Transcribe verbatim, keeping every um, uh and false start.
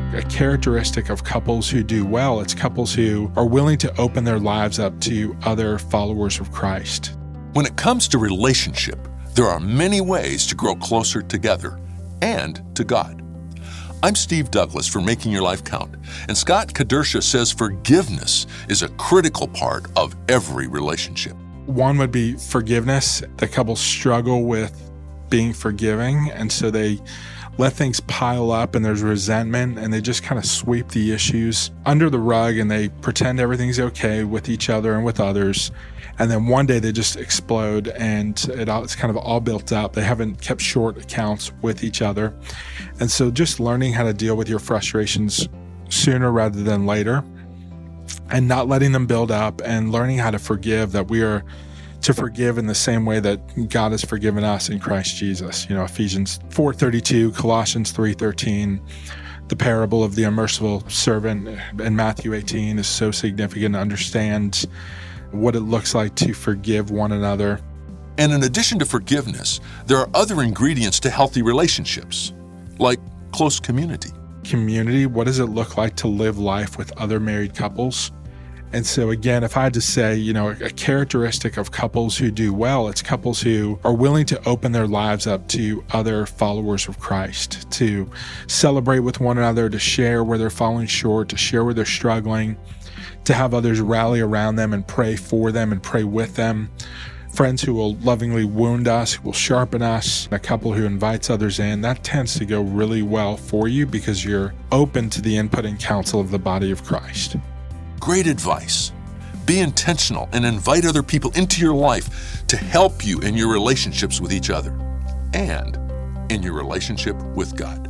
a characteristic of couples who do well. It's couples who are willing to open their lives up to other followers of Christ. When it comes to relationship, there are many ways to grow closer together and to God. I'm Steve Douglas for Making Your Life Count, and Scott Kedersha says forgiveness is a critical part of every relationship. One would be forgiveness. The couples struggle with being forgiving, and so they let things pile up and there's resentment, and they just kind of sweep the issues under the rug and they pretend everything's okay with each other and with others. And then one day they just explode and it all, it's kind of all built up. They haven't kept short accounts with each other. And so just learning how to deal with your frustrations sooner rather than later and not letting them build up, and learning how to forgive, that we are to forgive in the same way that God has forgiven us in Christ Jesus. You know, Ephesians four thirty-two, Colossians three thirteen, the parable of the unmerciful servant in Matthew eighteen is so significant to understand what it looks like to forgive one another. And in addition to forgiveness, there are other ingredients to healthy relationships, like close community. Community, what does it look like to live life with other married couples? And so again, if I had to say, you know, a characteristic of couples who do well, it's couples who are willing to open their lives up to other followers of Christ, to celebrate with one another, to share where they're falling short, to share where they're struggling, to have others rally around them and pray for them and pray with them. Friends who will lovingly wound us, who will sharpen us, a couple who invites others in. That tends to go really well for you because you're open to the input and counsel of the body of Christ. Great advice. Be intentional and invite other people into your life to help you in your relationships with each other and in your relationship with God.